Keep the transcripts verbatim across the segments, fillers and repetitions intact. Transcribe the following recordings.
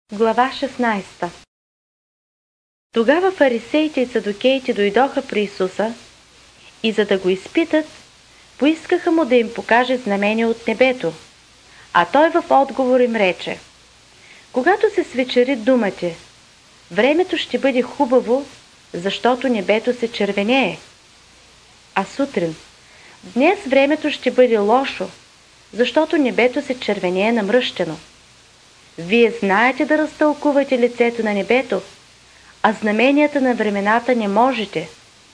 Глава шестнадесета. Тогава фарисеите и садокеите дойдоха при Исуса и за да го изпитат, поискаха му да им покаже знамение от небето, а той в отговор им рече: когато се свечери, думате: времето ще бъде хубаво, защото небето се червенее. А сутрин: днес времето ще бъде лошо, защото небето се червенее намръщено. Вие знаете да разтълкувате лицето на небето, а знаменията на времената не можете.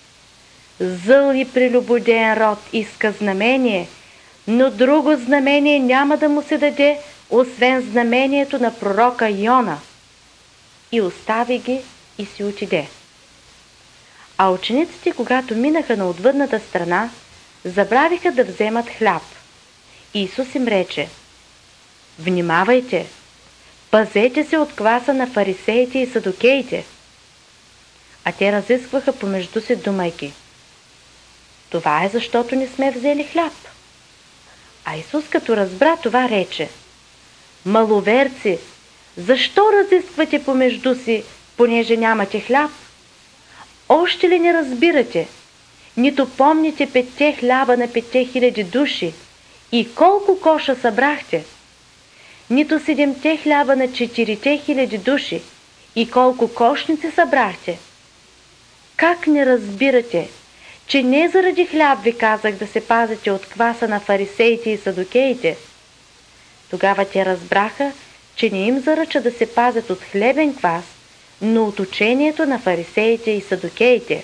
Зъл и прелюбодеен род иска знамение, но друго знамение няма да му се даде, освен знамението на пророка Йона. И остави ги и си отиде. А учениците, когато минаха на отвъдната страна, забравиха да вземат хляб. Исус им рече: внимавайте! Пазете се от кваса на фарисеите и садокеите. А те разискваха помежду си, думайки: това е защото не сме взели хляб. А Исус, като разбра това, рече: маловерци, защо разисквате помежду си, понеже нямате хляб? Още ли не разбирате? Нито помните петте хляба на петте хиляди души и колко коша събрахте? Нито седемте хляба на четирите хиляди души и колко кошници събрахте? Как не разбирате, че не заради хляб ви казах да се пазите от кваса на фарисеите и садокеите? Тогава те разбраха, че не им заръча да се пазят от хлебен квас, но от учението на фарисеите и садокеите.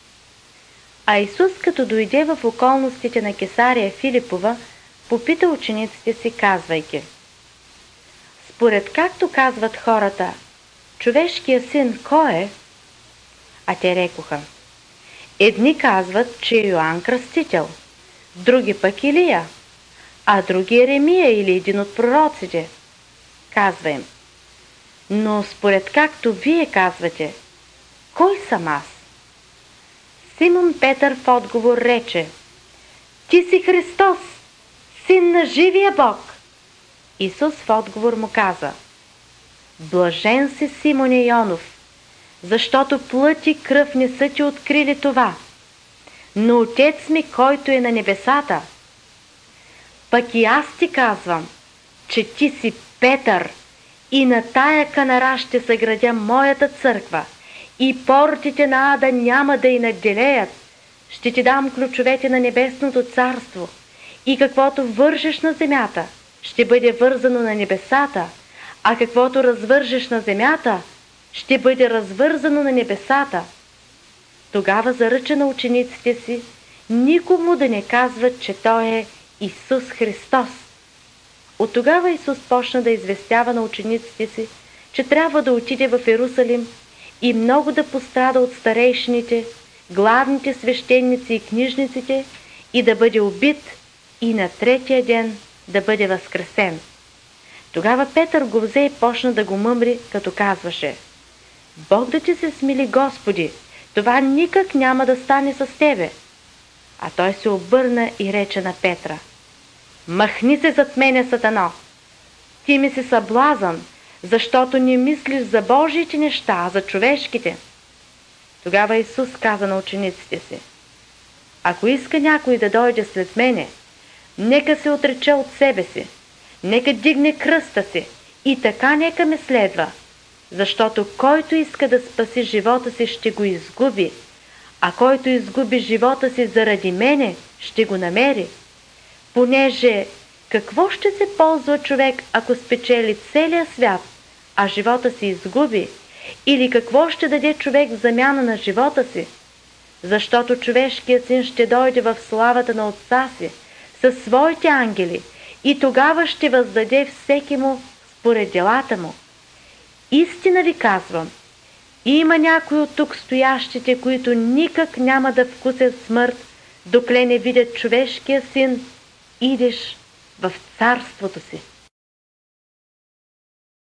А Исус, като дойде в околностите на Кесария Филипова, попита учениците си, казвайки: според както казват хората, човешкия син кой е? А те рекоха: едни казват, че е Йоанн Кръстител, други пък Илия, а други Еремия или един от пророците. Казва им: но според както вие казвате, кой съм аз? Симон Петър в отговор рече: ти си Христос, син на живия Бог. Исус в отговор му каза: блажен си, Симоне Йонов, защото плът и кръв не са ти открили това, но Отец ми, който е на небесата. Пък и аз ти казвам, че ти си Петър, и на тая канара ще съградя моята църква, и портите на ада няма да й надделеят. Ще ти дам ключовете на небесното царство, и каквото вържеш на земята, ще бъде вързано на небесата, а каквото развържеш на земята, ще бъде развързано на небесата. Тогава заръча на учениците си никому да не казват, че Той е Исус Христос. От тогава Исус почна да известява на учениците си, че трябва да отиде в Иерусалим и много да пострада от старейшините, главните свещеници и книжниците, и да бъде убит, и на третия ден да бъде възкресен. Тогава Петър го взе и почна да го мъмри, като казваше: Бог да ти се смили, Господи, това никак няма да стане с тебе. А той се обърна и рече на Петра: махни се зад мене, Сатано! Ти ми си съблазън, защото не мислиш за Божиите неща, а за човешките. Тогава Исус каза на учениците си: ако иска някой да дойде след мене, нека се отрече от себе си, нека дигне кръста си и така нека ме следва, защото който иска да спаси живота си, ще го изгуби, а който изгуби живота си заради мене, ще го намери. Понеже какво ще се ползва човек, ако спечели целия свят, а живота си изгуби? Или какво ще даде човек в замяна на живота си? Защото човешкият син ще дойде в славата на Отца си със своите ангели и тогава ще въздаде всеки му според делата му. Истина ви казвам, има някои от тук стоящите, които никак няма да вкусят смърт, докле не видят човешкия син, идеш в царството си.